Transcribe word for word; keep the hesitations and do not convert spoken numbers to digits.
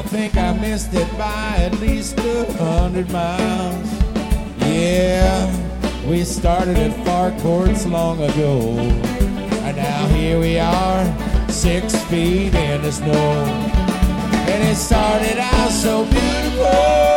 think I missed it by at least a hundred miles. Yeah, we started at far courts long ago, and now here we are, six feet in the snow. And it started out so beautiful,